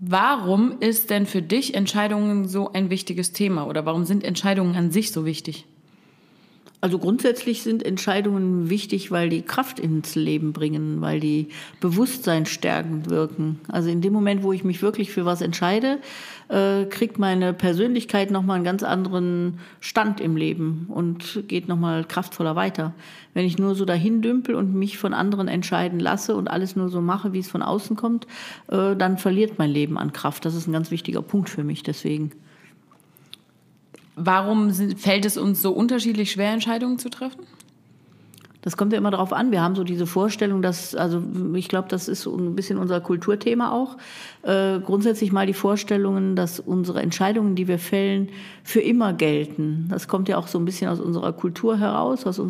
Warum ist denn für dich Entscheidungen so ein wichtiges Thema? Oder warum sind Entscheidungen an sich so wichtig? Also grundsätzlich sind Entscheidungen wichtig, weil die Kraft ins Leben bringen, weil die Bewusstsein stärkend wirken. Also in dem Moment, wo ich mich wirklich für was entscheide, kriegt meine Persönlichkeit nochmal einen ganz anderen Stand im Leben und geht nochmal kraftvoller weiter. Wenn ich nur so dahin dümpel und mich von anderen entscheiden lasse und alles nur so mache, wie es von außen kommt, dann verliert mein Leben an Kraft. Das ist ein ganz wichtiger Punkt für mich deswegen. Warum fällt es uns so unterschiedlich schwer, Entscheidungen zu treffen? Das kommt ja immer darauf an. Wir haben so diese Vorstellung, ich glaube, das ist ein bisschen unser Kulturthema auch. Grundsätzlich mal die Vorstellungen, dass unsere Entscheidungen, die wir fällen, für immer gelten. Das kommt ja auch so ein bisschen aus unserer Kultur heraus, aus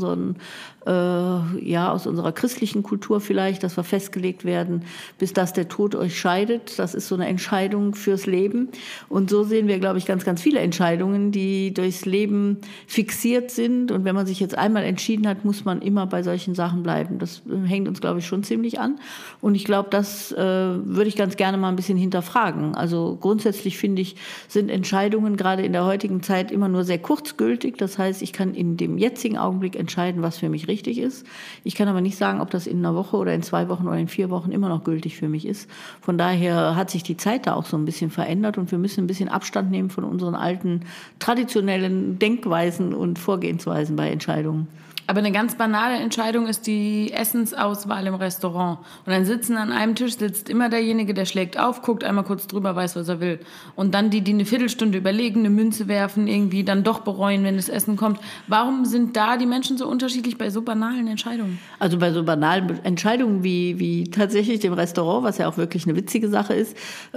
unserer christlichen Kultur vielleicht, dass wir festgelegt werden, bis dass der Tod euch scheidet. Das ist so eine Entscheidung fürs Leben. Und so sehen wir, glaube ich, ganz, ganz viele Entscheidungen, die durchs Leben fixiert sind. Und wenn man sich jetzt einmal entschieden hat, muss man immer bei solchen Sachen bleiben. Das hängt uns, glaube ich, schon ziemlich an. Und ich glaube, das würde ich ganz gerne mal ein bisschen hinterfragen. Also grundsätzlich finde ich, sind Entscheidungen gerade in der heutigen Zeit immer nur sehr kurzgültig. Das heißt, ich kann in dem jetzigen Augenblick entscheiden, was für mich richtig ist. Ich kann aber nicht sagen, ob das in einer Woche oder in 2 Wochen oder in 4 Wochen immer noch gültig für mich ist. Von daher hat sich die Zeit da auch so ein bisschen verändert und wir müssen ein bisschen Abstand nehmen von unseren alten traditionellen Denkweisen und Vorgehensweisen bei Entscheidungen. Aber eine ganz banale Entscheidung ist die Essensauswahl im Restaurant. Und dann sitzen an einem Tisch, sitzt immer derjenige, der schlägt auf, guckt einmal kurz drüber, weiß, was er will. Und dann die eine Viertelstunde überlegen, eine Münze werfen, irgendwie dann doch bereuen, wenn das Essen kommt. Warum sind da die Menschen so unterschiedlich bei so banalen Entscheidungen? Also bei so banalen Entscheidungen wie tatsächlich dem Restaurant, was ja auch wirklich eine witzige Sache ist,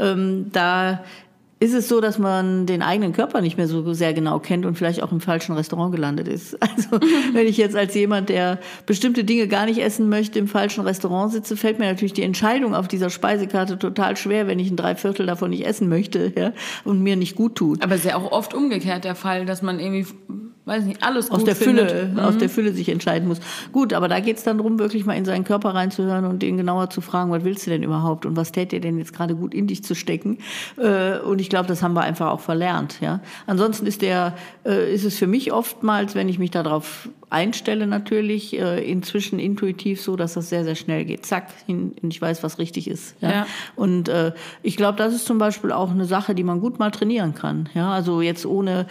da ist es so, dass man den eigenen Körper nicht mehr so sehr genau kennt und vielleicht auch im falschen Restaurant gelandet ist. Also wenn ich jetzt als jemand, der bestimmte Dinge gar nicht essen möchte, im falschen Restaurant sitze, fällt mir natürlich die Entscheidung auf dieser Speisekarte total schwer, wenn ich 1/3 davon nicht essen möchte, ja, und mir nicht gut tut. Aber es ist ja auch oft umgekehrt der Fall, dass man irgendwie, weiß nicht, alles aus gut der findet. Fülle, aus der Fülle sich entscheiden muss. Gut, aber da geht es dann darum, wirklich mal in seinen Körper reinzuhören und den genauer zu fragen, was willst du denn überhaupt und was täte dir denn jetzt gerade gut in dich zu stecken? Und ich glaube, das haben wir einfach auch verlernt. Ja. Ansonsten ist es für mich oftmals, wenn ich mich darauf einstelle natürlich, inzwischen intuitiv so, dass das sehr, sehr schnell geht. Zack, und ich weiß, was richtig ist. Ja. Ja. Und ich glaube, das ist zum Beispiel auch eine Sache, die man gut mal trainieren kann. Ja. Also jetzt ohne,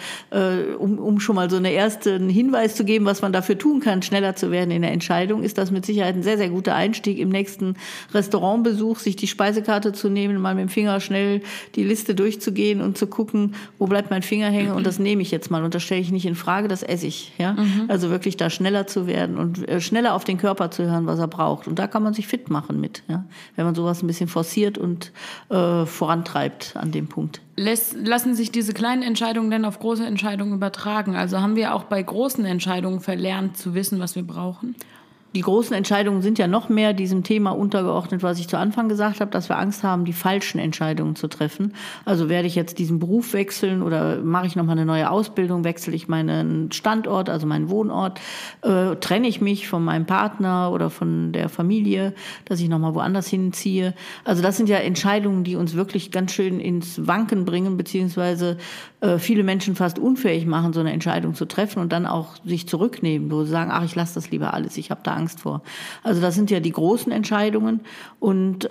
um schon mal so einen ersten Hinweis zu geben, was man dafür tun kann, schneller zu werden in der Entscheidung, ist das mit Sicherheit ein sehr, sehr guter Einstieg im nächsten Restaurantbesuch, sich die Speisekarte zu nehmen, mal mit dem Finger schnell die Liste durchzugehen und zu gucken, wo bleibt mein Finger hängen und das nehme ich jetzt mal und das stelle ich nicht in Frage, das esse ich. Ja? Also wirklich da schneller zu werden und schneller auf den Körper zu hören, was er braucht. Und da kann man sich fit machen mit, ja? Wenn man sowas ein bisschen forciert und vorantreibt an dem Punkt. Lassen sich diese kleinen Entscheidungen denn auf große Entscheidungen übertragen? Also haben wir auch bei großen Entscheidungen verlernt zu wissen, was wir brauchen? Die großen Entscheidungen sind ja noch mehr diesem Thema untergeordnet, was ich zu Anfang gesagt habe, dass wir Angst haben, die falschen Entscheidungen zu treffen. Also werde ich jetzt diesen Beruf wechseln oder mache ich nochmal eine neue Ausbildung, wechsle ich meinen Standort, also meinen Wohnort, trenne ich mich von meinem Partner oder von der Familie, dass ich nochmal woanders hinziehe. Also das sind ja Entscheidungen, die uns wirklich ganz schön ins Wanken bringen, beziehungsweise viele Menschen fast unfähig machen, so eine Entscheidung zu treffen und dann auch sich zurücknehmen, wo sie sagen, ach, ich lasse das lieber alles, ich habe da Angst vor. Also das sind ja die großen Entscheidungen und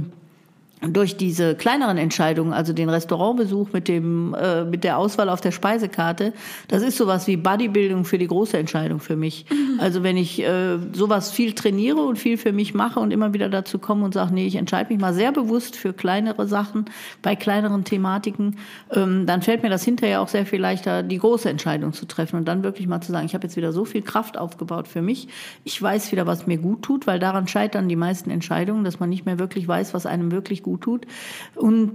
durch diese kleineren Entscheidungen, also den Restaurantbesuch mit der Auswahl auf der Speisekarte, das ist sowas wie Bodybuilding für die große Entscheidung für mich. Also wenn ich sowas viel trainiere und viel für mich mache und immer wieder dazu komme und sage, nee, ich entscheide mich mal sehr bewusst für kleinere Sachen, bei kleineren Thematiken, dann fällt mir das hinterher auch sehr viel leichter, die große Entscheidung zu treffen und dann wirklich mal zu sagen, ich habe jetzt wieder so viel Kraft aufgebaut für mich, ich weiß wieder, was mir gut tut, weil daran scheitern die meisten Entscheidungen, dass man nicht mehr wirklich weiß, was einem wirklich gut tut. Und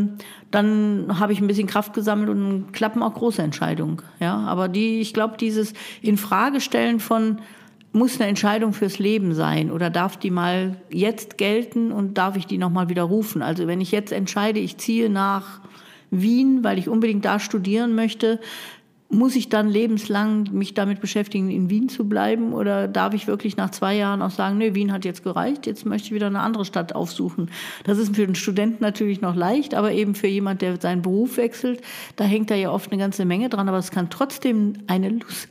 dann habe ich ein bisschen Kraft gesammelt und dann klappen auch große Entscheidungen. Ja, aber ich glaube, dieses Infragestellen von, muss eine Entscheidung fürs Leben sein oder darf die mal jetzt gelten und darf ich die nochmal widerrufen? Also wenn ich jetzt entscheide, ich ziehe nach Wien, weil ich unbedingt da studieren möchte, muss ich dann lebenslang mich damit beschäftigen, in Wien zu bleiben? Oder darf ich wirklich nach 2 Jahren auch sagen, nee, Wien hat jetzt gereicht, jetzt möchte ich wieder eine andere Stadt aufsuchen? Das ist für den Studenten natürlich noch leicht, aber eben für jemand, der seinen Beruf wechselt, da hängt da ja oft eine ganze Menge dran. Aber es kann trotzdem eine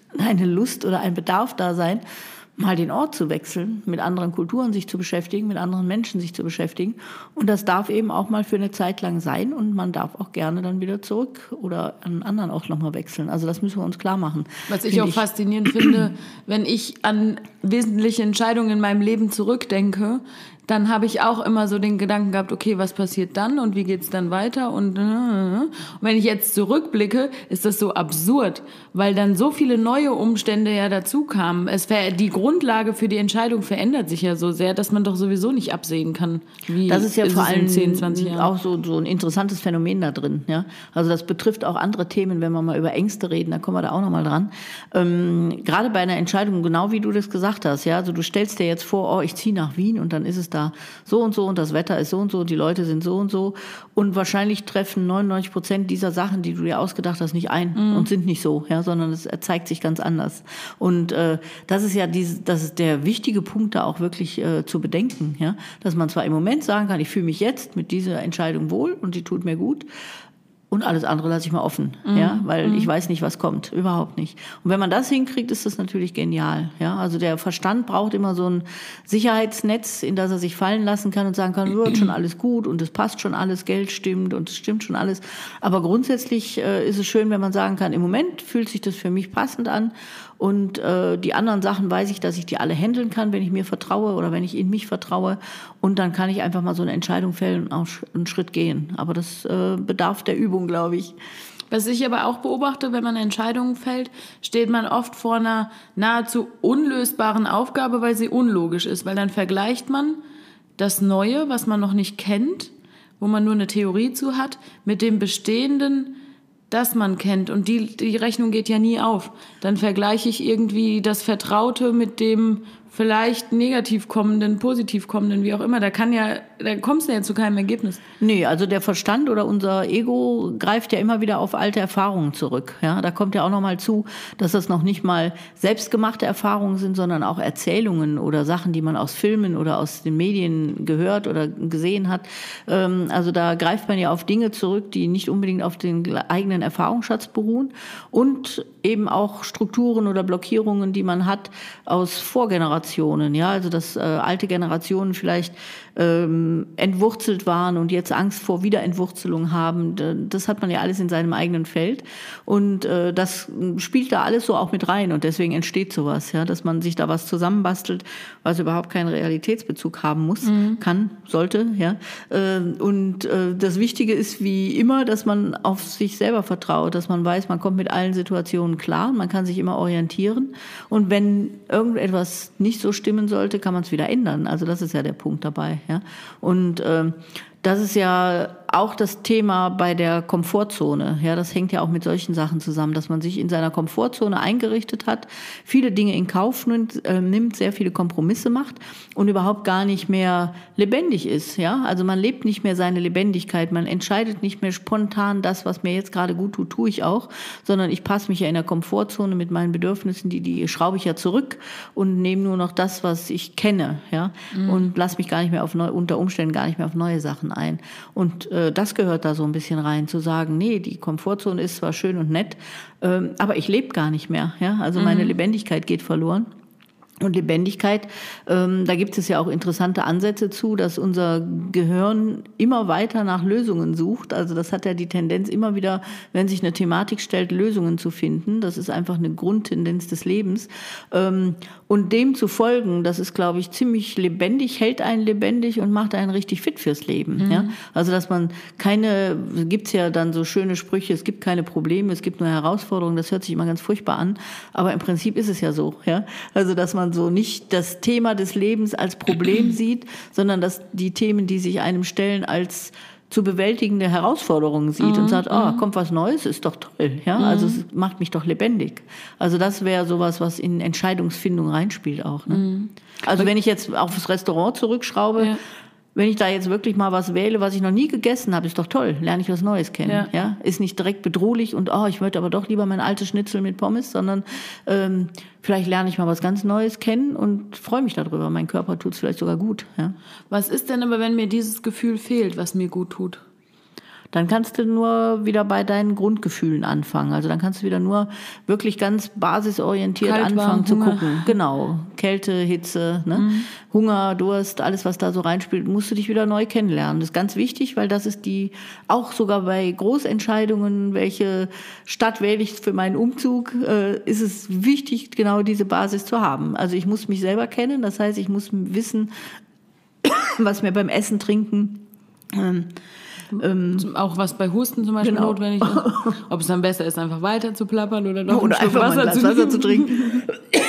Lust oder ein Bedarf da sein, mal den Ort zu wechseln, mit anderen Kulturen sich zu beschäftigen, mit anderen Menschen sich zu beschäftigen. Und das darf eben auch mal für eine Zeit lang sein und man darf auch gerne dann wieder zurück oder an einen anderen Ort nochmal wechseln. Also das müssen wir uns klar machen. Was ich auch faszinierend finde, wenn ich an wesentliche Entscheidungen in meinem Leben zurückdenke, dann habe ich auch immer so den Gedanken gehabt, okay, was passiert dann und wie geht's dann weiter? Und wenn ich jetzt zurückblicke, ist das so absurd, weil dann so viele neue Umstände ja dazu kamen. Die Grundlage für die Entscheidung verändert sich ja so sehr, dass man doch sowieso nicht absehen kann, wie das ist ja vor allem 10, 20 Jahren. Auch so ein interessantes Phänomen da drin. Ja? Also das betrifft auch andere Themen, wenn wir mal über Ängste reden, da kommen wir da auch nochmal dran. Gerade bei einer Entscheidung, genau wie du das gesagt hast, ja, also du stellst dir jetzt vor, oh, ich ziehe nach Wien und dann ist es da so und das Wetter ist so und die Leute sind so und wahrscheinlich treffen 99% dieser Sachen, die du dir ausgedacht hast, nicht ein und sind nicht so, ja, sondern es zeigt sich ganz anders. Und das ist ja das ist der wichtige Punkt, da auch wirklich zu bedenken, ja, dass man zwar im Moment sagen kann, ich fühle mich jetzt mit dieser Entscheidung wohl und die tut mir gut. Und alles andere lasse ich mal offen, ja, weil ich weiß nicht, was kommt, überhaupt nicht. Und wenn man das hinkriegt, ist das natürlich genial, ja. Also der Verstand braucht immer so ein Sicherheitsnetz, in das er sich fallen lassen kann und sagen kann, wird schon alles gut und es passt schon alles, Geld stimmt und es stimmt schon alles. Aber grundsätzlich ist es schön, wenn man sagen kann, im Moment fühlt sich das für mich passend an und die anderen Sachen weiß ich, dass ich die alle handeln kann, wenn ich mir vertraue oder wenn ich in mich vertraue. Und dann kann ich einfach mal so eine Entscheidung fällen und auch einen Schritt gehen. Aber das bedarf der Übung, glaube ich. Was ich aber auch beobachte, wenn man Entscheidungen fällt, steht man oft vor einer nahezu unlösbaren Aufgabe, weil sie unlogisch ist. Weil dann vergleicht man das Neue, was man noch nicht kennt, wo man nur eine Theorie zu hat, mit dem Bestehenden, das man kennt. Und die Rechnung geht ja nie auf. Dann vergleiche ich irgendwie das Vertraute mit dem vielleicht negativ kommenden, positiv kommenden, wie auch immer. Da kommst du ja zu keinem Ergebnis. Nee, also der Verstand oder unser Ego greift ja immer wieder auf alte Erfahrungen zurück. Ja, da kommt ja auch noch mal zu, dass das noch nicht mal selbstgemachte Erfahrungen sind, sondern auch Erzählungen oder Sachen, die man aus Filmen oder aus den Medien gehört oder gesehen hat. Also da greift man ja auf Dinge zurück, die nicht unbedingt auf den eigenen Erfahrungsschatz beruhen und eben auch Strukturen oder Blockierungen, die man hat aus Vorgenerationen. Ja, also dass alte Generationen vielleicht entwurzelt waren und jetzt Angst vor Wiederentwurzelung haben. Das hat man ja alles in seinem eigenen Feld und das spielt da alles so auch mit rein und deswegen entsteht sowas, ja, dass man sich da was zusammenbastelt, was überhaupt keinen Realitätsbezug haben muss, kann, sollte, ja. Und das Wichtige ist wie immer, dass man auf sich selber vertraut, dass man weiß, man kommt mit allen Situationen klar, man kann sich immer orientieren und wenn irgendetwas nicht so stimmen sollte, kann man es wieder ändern. Also das ist ja der Punkt dabei. Ja? Und das ist ja auch das Thema bei der Komfortzone. Ja, das hängt ja auch mit solchen Sachen zusammen, dass man sich in seiner Komfortzone eingerichtet hat, viele Dinge in Kauf nimmt, sehr viele Kompromisse macht und überhaupt gar nicht mehr lebendig ist. Ja, also man lebt nicht mehr seine Lebendigkeit, man entscheidet nicht mehr spontan, das, was mir jetzt gerade gut tut, tue ich auch, sondern ich passe mich ja in der Komfortzone mit meinen Bedürfnissen, die schraube ich ja zurück und nehme nur noch das, was ich kenne, ja, und lasse mich gar nicht mehr unter Umständen gar nicht mehr auf neue Sachen ein. Und das gehört da so ein bisschen rein, zu sagen, nee, die Komfortzone ist zwar schön und nett, aber ich lebe gar nicht mehr. Ja? Also meine Lebendigkeit geht verloren. Und Lebendigkeit, da gibt es ja auch interessante Ansätze zu, dass unser Gehirn immer weiter nach Lösungen sucht. Also das hat ja die Tendenz immer wieder, wenn sich eine Thematik stellt, Lösungen zu finden. Das ist einfach eine Grundtendenz des Lebens. Und dem zu folgen, das ist, glaube ich, ziemlich lebendig, hält einen lebendig und macht einen richtig fit fürs Leben. Ja? Also dass man gibt's ja dann so schöne Sprüche, es gibt keine Probleme, es gibt nur Herausforderungen. Das hört sich immer ganz furchtbar an. Aber im Prinzip ist es ja so. Ja? Also dass man so nicht das Thema des Lebens als Problem sieht, sondern dass die Themen, die sich einem stellen, als zu bewältigende Herausforderungen sieht und sagt, kommt was Neues, ist doch toll. Ja? Also es macht mich doch lebendig. Also das wäre sowas, was in Entscheidungsfindung reinspielt auch. Ne? Also wenn ich jetzt auf das Restaurant zurückschraube, wenn ich da jetzt wirklich mal was wähle, was ich noch nie gegessen habe, ist doch toll, lerne ich was Neues kennen. Ja. Ist nicht direkt bedrohlich und ich möchte aber doch lieber mein altes Schnitzel mit Pommes, sondern vielleicht lerne ich mal was ganz Neues kennen und freue mich darüber. Mein Körper tut es vielleicht sogar gut. Ja. Was ist denn aber, wenn mir dieses Gefühl fehlt, was mir gut tut? Dann kannst du nur wieder bei deinen Grundgefühlen anfangen. Also dann kannst du wieder nur wirklich ganz basisorientiert Kalt, anfangen warm, zu Hunger. gucken. Genau, Kälte, Hitze, ne? Hunger, Durst, alles was da so reinspielt, musst du dich wieder neu kennenlernen. Das ist ganz wichtig, weil das ist auch sogar bei Großentscheidungen, welche Stadt wähle ich für meinen Umzug, ist es wichtig, genau diese Basis zu haben. Also ich muss mich selber kennen, das heißt, ich muss wissen, was mir beim Essen, Trinken, auch was bei Husten zum Beispiel notwendig ist. Ob es dann besser ist, einfach weiter zu plappern oder doch oder einfach mal ein Glas Wasser zu trinken.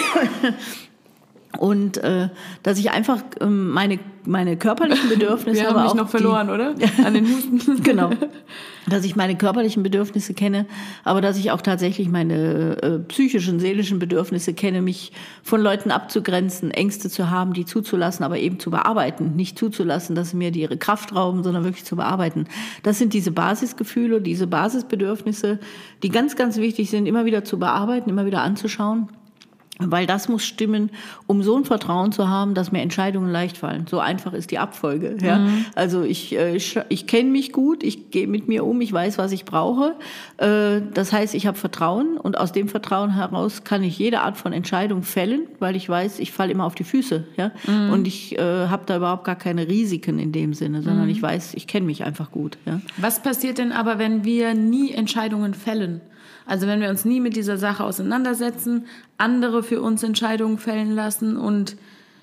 Und dass ich einfach meine körperlichen Bedürfnisse... Wir haben mich noch verloren, oder? An den Husten. Genau. Dass ich meine körperlichen Bedürfnisse kenne, aber dass ich auch tatsächlich meine psychischen, seelischen Bedürfnisse kenne, mich von Leuten abzugrenzen, Ängste zu haben, die zuzulassen, aber eben zu bearbeiten. Nicht zuzulassen, dass sie mir ihre Kraft rauben, sondern wirklich zu bearbeiten. Das sind diese Basisgefühle, diese Basisbedürfnisse, die ganz, ganz wichtig sind, immer wieder zu bearbeiten, immer wieder anzuschauen. Weil das muss stimmen, um so ein Vertrauen zu haben, dass mir Entscheidungen leicht fallen. So einfach ist die Abfolge. Ja? Also ich kenne mich gut, ich gehe mit mir um, ich weiß, was ich brauche. Das heißt, ich habe Vertrauen und aus dem Vertrauen heraus kann ich jede Art von Entscheidung fällen, weil ich weiß, ich falle immer auf die Füße. Ja? Und ich habe da überhaupt gar keine Risiken in dem Sinne, sondern ich weiß, ich kenne mich einfach gut. Ja? Was passiert denn aber, wenn wir nie Entscheidungen fällen? Also wenn wir uns nie mit dieser Sache auseinandersetzen, andere für uns Entscheidungen fällen lassen und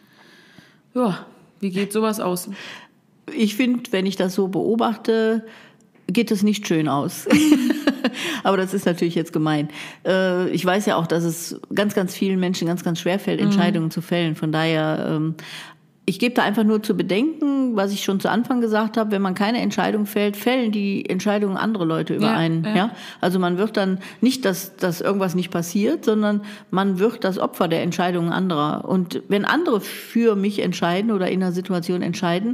wie geht sowas aus? Ich finde, wenn ich das so beobachte, geht es nicht schön aus. Aber das ist natürlich jetzt gemein. Ich weiß ja auch, dass es ganz, ganz vielen Menschen ganz, ganz schwer fällt, Entscheidungen zu fällen. Von daher... Ich gebe da einfach nur zu bedenken, was ich schon zu Anfang gesagt habe, wenn man keine Entscheidung fällt, fällen die Entscheidungen andere Leute über einen. Ja? Also man wird dann nicht, dass irgendwas nicht passiert, sondern man wird das Opfer der Entscheidungen anderer. Und wenn andere für mich entscheiden oder in einer Situation entscheiden,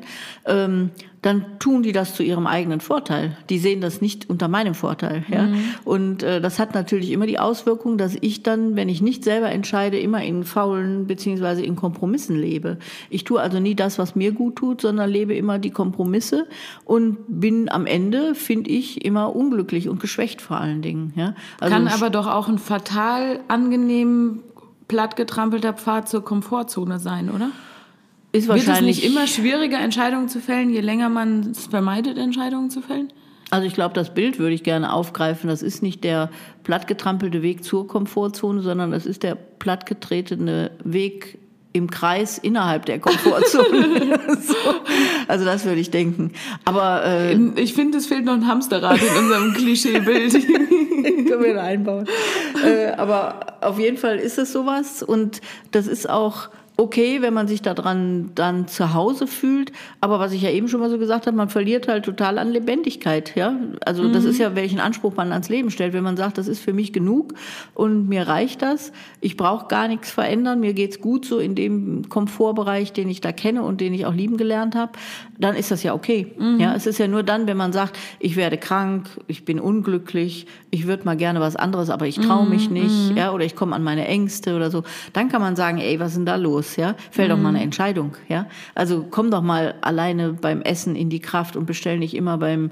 dann tun die das zu ihrem eigenen Vorteil. Die sehen das nicht unter meinem Vorteil. Ja? Und das hat natürlich immer die Auswirkung, dass ich dann, wenn ich nicht selber entscheide, immer in faulen beziehungsweise in Kompromissen lebe. Ich tue also nie das, was mir gut tut, sondern lebe immer die Kompromisse und bin am Ende, finde ich, immer unglücklich und geschwächt vor allen Dingen. Ja? Also kann aber doch auch ein fatal angenehm plattgetrampelter Pfad zur Komfortzone sein, oder? Ist wahrscheinlich wird es nicht immer schwieriger, Entscheidungen zu fällen, je länger man es vermeidet, Entscheidungen zu fällen? Also ich glaube, das Bild würde ich gerne aufgreifen. Das ist nicht der plattgetrampelte Weg zur Komfortzone, sondern das ist der plattgetretene Weg im Kreis innerhalb der Komfortzone. So. Also das würde ich denken. Aber ich finde, es fehlt noch ein Hamsterrad in unserem Klischeebild. Können wir da einbauen. Aber auf jeden Fall ist es sowas und das ist auch okay, wenn man sich daran dann zu Hause fühlt, aber was ich ja eben schon mal so gesagt habe, man verliert halt total an Lebendigkeit, ja. Also das ist ja, welchen Anspruch man ans Leben stellt. Wenn man sagt, das ist für mich genug und mir reicht das, ich brauche gar nichts verändern, mir geht's gut so in dem Komfortbereich, den ich da kenne und den ich auch lieben gelernt habe, dann ist das ja okay. Ja, es ist ja nur dann, wenn man sagt, ich werde krank, ich bin unglücklich, ich würde mal gerne was anderes, aber ich traue mich nicht, ja, oder ich komme an meine Ängste oder so, dann kann man sagen, ey, was ist denn da los? Ja, fällt doch mal eine Entscheidung, ja. Also komm doch mal alleine beim Essen in die Kraft und bestell nicht immer beim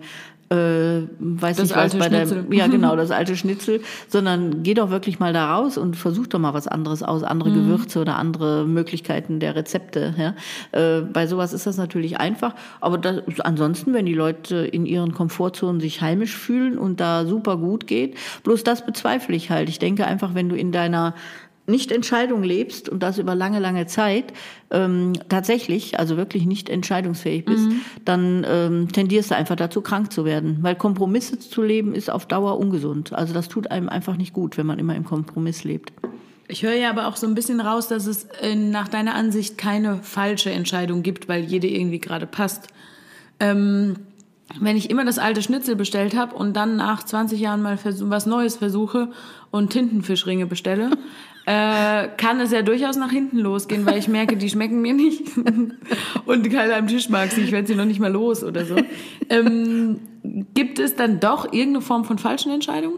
weiß das nicht was alte bei Schnitzel. ja genau, das alte Schnitzel, sondern geh doch wirklich mal da raus und versuch doch mal was anderes aus, andere Gewürze oder andere Möglichkeiten der Rezepte. Ja? Bei sowas ist das natürlich einfach, aber ansonsten, wenn die Leute in ihren Komfortzonen sich heimisch fühlen und da super gut geht, bloß das bezweifle ich halt. Ich denke einfach, wenn du in deiner Nicht-Entscheidung lebst und das über lange, lange Zeit tatsächlich, also wirklich nicht entscheidungsfähig bist, dann tendierst du einfach dazu, krank zu werden. Weil Kompromisse zu leben ist auf Dauer ungesund. Also das tut einem einfach nicht gut, wenn man immer im Kompromiss lebt. Ich höre ja aber auch so ein bisschen raus, dass es nach deiner Ansicht keine falsche Entscheidung gibt, weil jede irgendwie gerade passt. wenn ich immer das alte Schnitzel bestellt habe und dann nach 20 Jahren mal was Neues versuche und Tintenfischringe bestelle, kann es ja durchaus nach hinten losgehen, weil ich merke, die schmecken mir nicht und keiner am Tisch mag sie, ich werde sie noch nicht mal los oder so. Gibt es dann doch irgendeine Form von falschen Entscheidungen?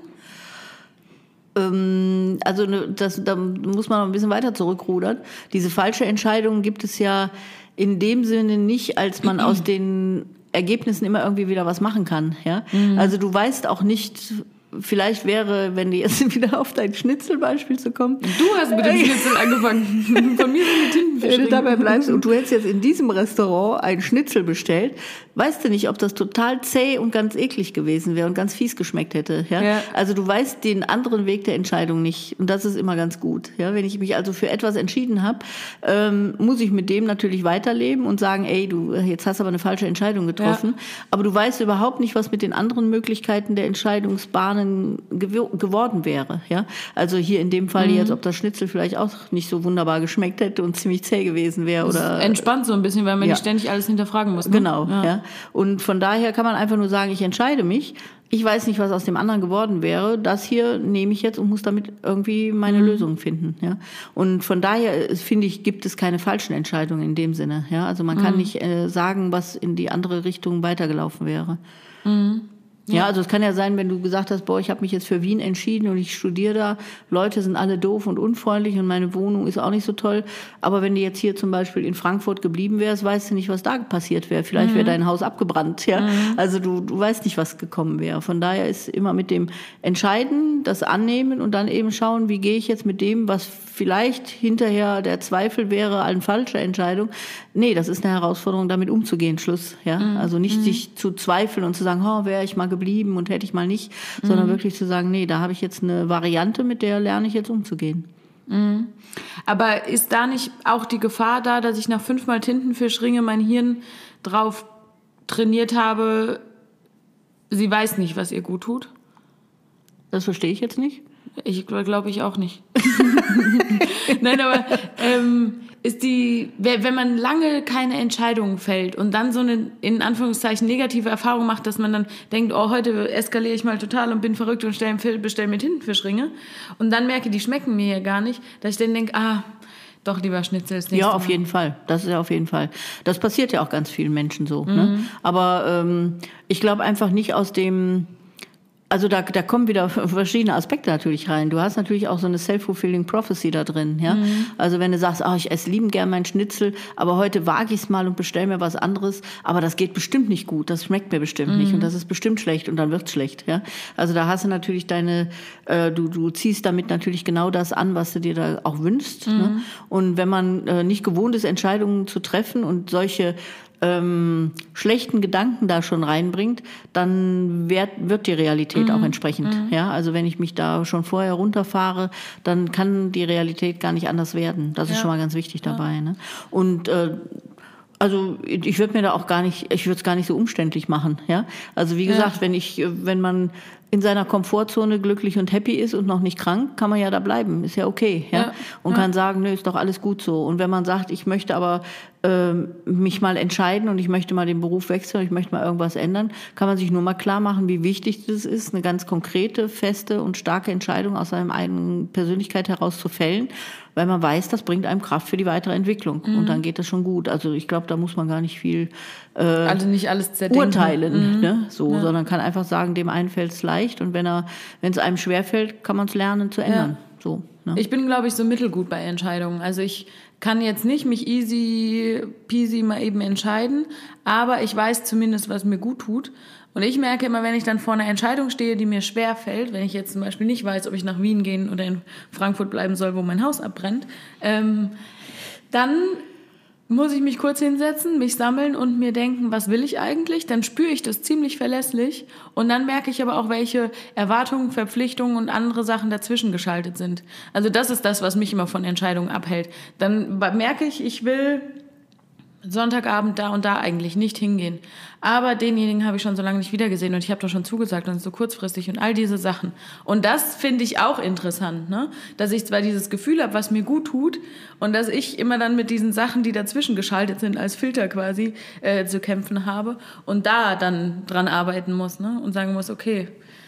Also da muss man noch ein bisschen weiter zurückrudern. Diese falsche Entscheidung gibt es ja in dem Sinne nicht, als man aus den Ergebnissen immer irgendwie wieder was machen kann. Ja? Also du weißt auch nicht, vielleicht wäre, wenn du jetzt wieder auf dein Schnitzelbeispiel zu kommen. Du hast mit dem Schnitzel angefangen. Von mir sind die Tintenfischringe. Wenn du dabei bleibst und du hättest jetzt in diesem Restaurant ein Schnitzel bestellt, weißt du nicht, ob das total zäh und ganz eklig gewesen wäre und ganz fies geschmeckt hätte. Ja? Ja. Also du weißt den anderen Weg der Entscheidung nicht. Und das ist immer ganz gut. Ja? Wenn ich mich also für etwas entschieden habe, muss ich mit dem natürlich weiterleben und sagen, ey, du jetzt hast aber eine falsche Entscheidung getroffen. Ja. Aber du weißt überhaupt nicht, was mit den anderen Möglichkeiten der Entscheidungsbahnen geworden wäre. Ja? Also hier in dem Fall jetzt, ob das Schnitzel vielleicht auch nicht so wunderbar geschmeckt hätte und ziemlich zäh gewesen wäre. Oder entspannt so ein bisschen, weil man nicht ständig alles hinterfragen muss. Ne? Genau, ja. Und von daher kann man einfach nur sagen, ich entscheide mich. Ich weiß nicht, was aus dem anderen geworden wäre. Das hier nehme ich jetzt und muss damit irgendwie meine Lösung finden. Ja? Und von daher, finde ich, gibt es keine falschen Entscheidungen in dem Sinne. Ja? Also man kann nicht sagen, was in die andere Richtung weitergelaufen wäre. Ja, also es kann ja sein, wenn du gesagt hast, boah, ich habe mich jetzt für Wien entschieden und ich studiere da, Leute sind alle doof und unfreundlich und meine Wohnung ist auch nicht so toll. Aber wenn du jetzt hier zum Beispiel in Frankfurt geblieben wärst, weißt du nicht, was da passiert wäre. Vielleicht wäre dein Haus abgebrannt. Ja, also du weißt nicht, was gekommen wäre. Von daher ist immer mit dem Entscheiden, das Annehmen und dann eben schauen, wie gehe ich jetzt mit dem, was vielleicht hinterher der Zweifel wäre, eine falsche Entscheidung. Nee, das ist eine Herausforderung, damit umzugehen, Schluss. Ja, also nicht sich zu zweifeln und zu sagen, oh, wäre ich mal geblieben und hätte ich mal nicht, sondern wirklich zu sagen, nee, da habe ich jetzt eine Variante, mit der lerne ich jetzt umzugehen. Aber ist da nicht auch die Gefahr da, dass ich nach 5-mal Tintenfischringe mein Hirn drauf trainiert habe, sie weiß nicht, was ihr gut tut? Das verstehe ich jetzt nicht. Ich glaube ich auch nicht. Nein, aber wenn man lange keine Entscheidungen fällt und dann so eine, in Anführungszeichen, negative Erfahrung macht, dass man dann denkt, oh, heute eskaliere ich mal total und bin verrückt und bestelle mir Tintenfischringe und dann merke, die schmecken mir ja gar nicht, dass ich dann denke, doch lieber Schnitzel ist nicht. Ja, auf jeden Fall. Das ist ja auf jeden Fall. Das passiert ja auch ganz vielen Menschen so. Ne? Aber ich glaube einfach nicht aus dem... Also da kommen wieder verschiedene Aspekte natürlich rein. Du hast natürlich auch so eine self-fulfilling prophecy da drin. Ja? Also wenn du sagst, ich esse liebend gern meinen Schnitzel, aber heute wage ich es mal und bestelle mir was anderes, aber das geht bestimmt nicht gut, das schmeckt mir bestimmt nicht und das ist bestimmt schlecht und dann wird's schlecht. Ja? Also da hast du natürlich du ziehst damit natürlich genau das an, was du dir da auch wünschst. Ne? Und wenn man nicht gewohnt ist, Entscheidungen zu treffen und solche schlechten Gedanken da schon reinbringt, dann wird die Realität auch entsprechend. Ja, also wenn ich mich da schon vorher runterfahre, dann kann die Realität gar nicht anders werden. Das ist schon mal ganz wichtig dabei. Ne? Und also ich würde es gar nicht so umständlich machen. Ja, also wie gesagt, wenn man in seiner Komfortzone glücklich und happy ist und noch nicht krank, kann man ja da bleiben, ist ja okay. Ja? Und kann sagen, nö, ist doch alles gut so. Und wenn man sagt, ich möchte aber mich mal entscheiden und ich möchte mal den Beruf wechseln, ich möchte mal irgendwas ändern, kann man sich nur mal klar machen, wie wichtig das ist, eine ganz konkrete, feste und starke Entscheidung aus seiner eigenen Persönlichkeit heraus zu fällen, weil man weiß, das bringt einem Kraft für die weitere Entwicklung. Und dann geht das schon gut. Also ich glaube, da muss man gar nicht viel also nicht alles zerdenken. Urteilen, ne? Sondern kann einfach sagen, dem einen fällt es leicht und wenn es einem schwerfällt, kann man es lernen zu ändern. So, ne? Ich bin, glaube ich, so mittelgut bei Entscheidungen. Also ich kann jetzt nicht mich easy peasy mal eben entscheiden, aber ich weiß zumindest, was mir gut tut. Und ich merke immer, wenn ich dann vor einer Entscheidung stehe, die mir schwer fällt, wenn ich jetzt zum Beispiel nicht weiß, ob ich nach Wien gehen oder in Frankfurt bleiben soll, wo mein Haus abbrennt, dann muss ich mich kurz hinsetzen, mich sammeln und mir denken, was will ich eigentlich? Dann spüre ich das ziemlich verlässlich und dann merke ich aber auch, welche Erwartungen, Verpflichtungen und andere Sachen dazwischen geschaltet sind. Also das ist das, was mich immer von Entscheidungen abhält. Dann merke ich will Sonntagabend da und da eigentlich nicht hingehen. Aber denjenigen habe ich schon so lange nicht wiedergesehen und ich habe doch schon zugesagt und so kurzfristig und all diese Sachen. Und das finde ich auch interessant, ne? Dass ich zwar dieses Gefühl habe, was mir gut tut und dass ich immer dann mit diesen Sachen, die dazwischen geschaltet sind, als Filter quasi zu kämpfen habe und da dann dran arbeiten muss, ne? Und sagen muss, okay.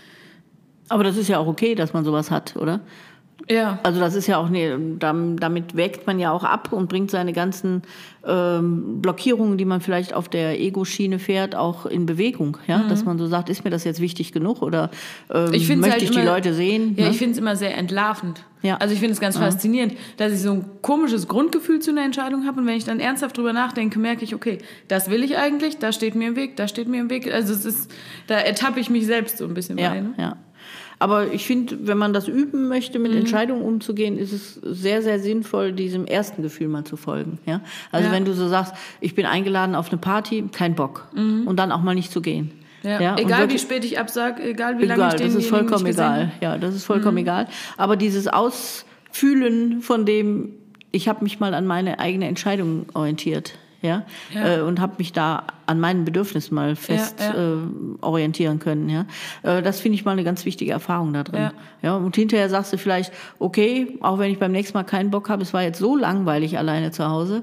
Aber das ist ja auch okay, dass man sowas hat, oder? Ja. Also das ist ja auch, damit wägt man ja auch ab und bringt seine ganzen Blockierungen, die man vielleicht auf der Ego-Schiene fährt, auch in Bewegung. Ja? Dass man so sagt, ist mir das jetzt wichtig genug oder möchte halt ich die Leute sehen? Ja, ne? ich finde es immer sehr entlarvend. Ja. Also ich finde es ganz faszinierend, dass ich so ein komisches Grundgefühl zu einer Entscheidung habe und wenn ich dann ernsthaft drüber nachdenke, merke ich, okay, das will ich eigentlich, das steht mir im Weg, das steht mir im Weg. Also da ertappe ich mich selbst so ein bisschen bei. Ne? Ja. Aber ich finde, wenn man das üben möchte, mit Entscheidungen umzugehen, ist es sehr, sehr sinnvoll, diesem ersten Gefühl mal zu folgen. Ja? Also wenn du so sagst, ich bin eingeladen auf eine Party, kein Bock. Und dann auch mal nicht zu gehen. Ja. Egal wie spät ich absage, egal wie lange ich den das ist vollkommen nicht egal. Ja, das ist vollkommen egal. Aber dieses Ausfühlen von dem, ich habe mich mal an meine eigene Entscheidung orientiert. Und habe mich da an meinen Bedürfnissen mal fest orientieren können. Ja? Das finde ich mal eine ganz wichtige Erfahrung da drin. Ja, und hinterher sagst du vielleicht, okay, auch wenn ich beim nächsten Mal keinen Bock habe, es war jetzt so langweilig alleine zu Hause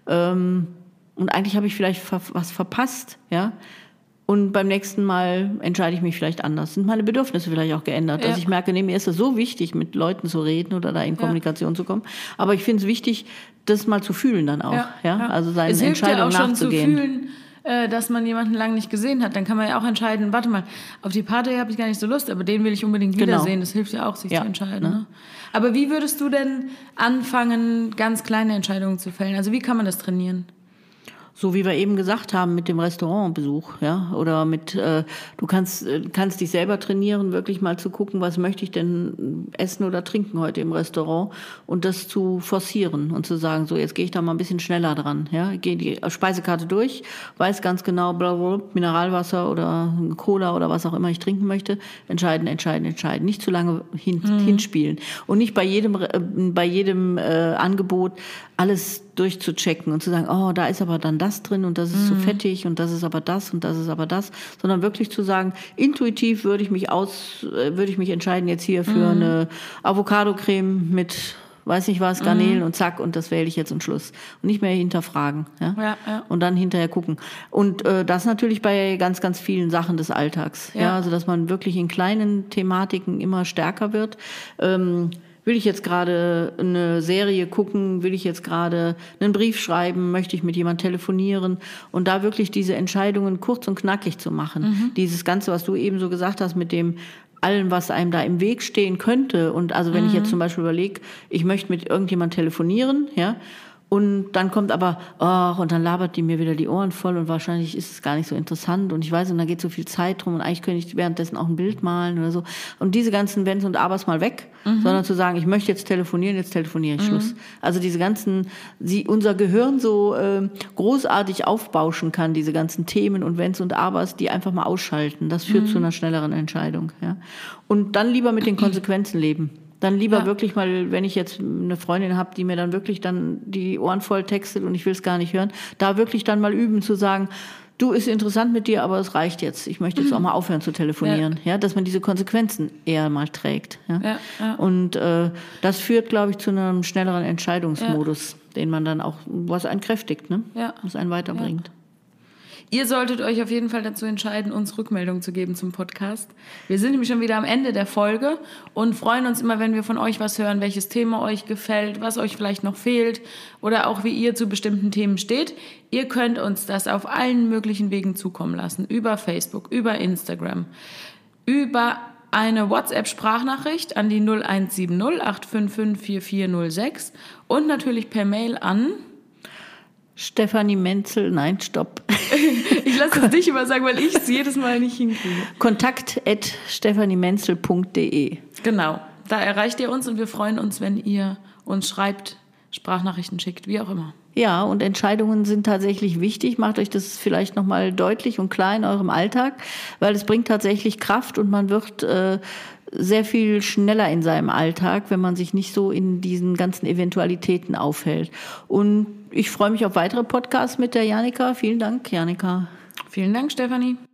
und eigentlich habe ich vielleicht was verpasst, ja. Und beim nächsten Mal entscheide ich mich vielleicht anders. Sind meine Bedürfnisse vielleicht auch geändert? Dass ich merke, mir ist es so wichtig, mit Leuten zu reden oder da in Kommunikation zu kommen. Aber ich finde es wichtig, das mal zu fühlen dann auch. Ja? Also seinen Entscheidungen nachzugehen. Es hilft ja auch schon zu fühlen, dass man jemanden lange nicht gesehen hat. Dann kann man ja auch entscheiden, warte mal, auf die Party habe ich gar nicht so Lust, aber den will ich unbedingt wiedersehen. Das hilft ja auch, sich zu entscheiden. Ne? Aber wie würdest du denn anfangen, ganz kleine Entscheidungen zu fällen? Also wie kann man das trainieren? So wie wir eben gesagt haben mit dem Restaurantbesuch, ja, oder mit du kannst dich selber trainieren, wirklich mal zu gucken, was möchte ich denn essen oder trinken heute im Restaurant und das zu forcieren und zu sagen, so jetzt gehe ich da mal ein bisschen schneller dran, ja, gehe die Speisekarte durch, weiß ganz genau, blablabla, Mineralwasser oder Cola oder was auch immer ich trinken möchte, entscheiden, nicht zu lange hinspielen und nicht bei jedem Angebot alles durchzuchecken und zu sagen, oh, da ist aber dann das drin und das ist zu fettig und das ist aber das und das ist aber das, sondern wirklich zu sagen, intuitiv würde ich mich entscheiden jetzt hier für eine Avocado-Creme mit, weiß nicht was, Garnelen und zack und das wähle ich jetzt und Schluss. Und nicht mehr hinterfragen. Ja? Und dann hinterher gucken. Und das natürlich bei ganz, ganz vielen Sachen des Alltags. Ja? Also dass man wirklich in kleinen Thematiken immer stärker wird. Will ich jetzt gerade eine Serie gucken? Will ich jetzt gerade einen Brief schreiben? Möchte ich mit jemandem telefonieren? Und da wirklich diese Entscheidungen kurz und knackig zu machen. Dieses Ganze, was du eben so gesagt hast mit dem allem, was einem da im Weg stehen könnte. Und also wenn ich jetzt zum Beispiel überlege, ich möchte mit irgendjemandem telefonieren, ja, und dann kommt aber, und dann labert die mir wieder die Ohren voll und wahrscheinlich ist es gar nicht so interessant und ich weiß, und dann geht so viel Zeit drum und eigentlich könnte ich währenddessen auch ein Bild malen oder so. Und diese ganzen Wenns und Abers mal weg, sondern zu sagen, ich möchte jetzt telefoniere ich, Schluss. Also diese ganzen, unser Gehirn so großartig aufbauschen kann, diese ganzen Themen und Wenns und Abers, die einfach mal ausschalten. Das führt zu einer schnelleren Entscheidung. Ja. Und dann lieber mit den Konsequenzen leben. Dann lieber wirklich mal, wenn ich jetzt eine Freundin habe, die mir dann wirklich dann die Ohren voll textet und ich will es gar nicht hören, da wirklich dann mal üben zu sagen, du, ist interessant mit dir, aber es reicht jetzt. Ich möchte jetzt auch mal aufhören zu telefonieren. Ja, dass man diese Konsequenzen eher mal trägt. Ja? Und das führt, glaube ich, zu einem schnelleren Entscheidungsmodus, den man dann auch, was einen kräftigt, ne? Was einen weiterbringt. Ihr solltet euch auf jeden Fall dazu entscheiden, uns Rückmeldung zu geben zum Podcast. Wir sind nämlich schon wieder am Ende der Folge und freuen uns immer, wenn wir von euch was hören, welches Thema euch gefällt, was euch vielleicht noch fehlt oder auch wie ihr zu bestimmten Themen steht. Ihr könnt uns das auf allen möglichen Wegen zukommen lassen, über Facebook, über Instagram, über eine WhatsApp-Sprachnachricht an die 0170 855 4406 und natürlich per Mail an Stefanie Menzel, nein, stopp. Ich lasse es dich immer sagen, weil ich es jedes Mal nicht hinkriege. kontakt@stephaniemenzel.de. Genau, da erreicht ihr uns und wir freuen uns, wenn ihr uns schreibt, Sprachnachrichten schickt, wie auch immer. Ja, und Entscheidungen sind tatsächlich wichtig. Macht euch das vielleicht nochmal deutlich und klar in eurem Alltag, weil es bringt tatsächlich Kraft und man wird sehr viel schneller in seinem Alltag, wenn man sich nicht so in diesen ganzen Eventualitäten aufhält. Und ich freue mich auf weitere Podcasts mit der Janika. Vielen Dank, Janika. Vielen Dank, Stefanie.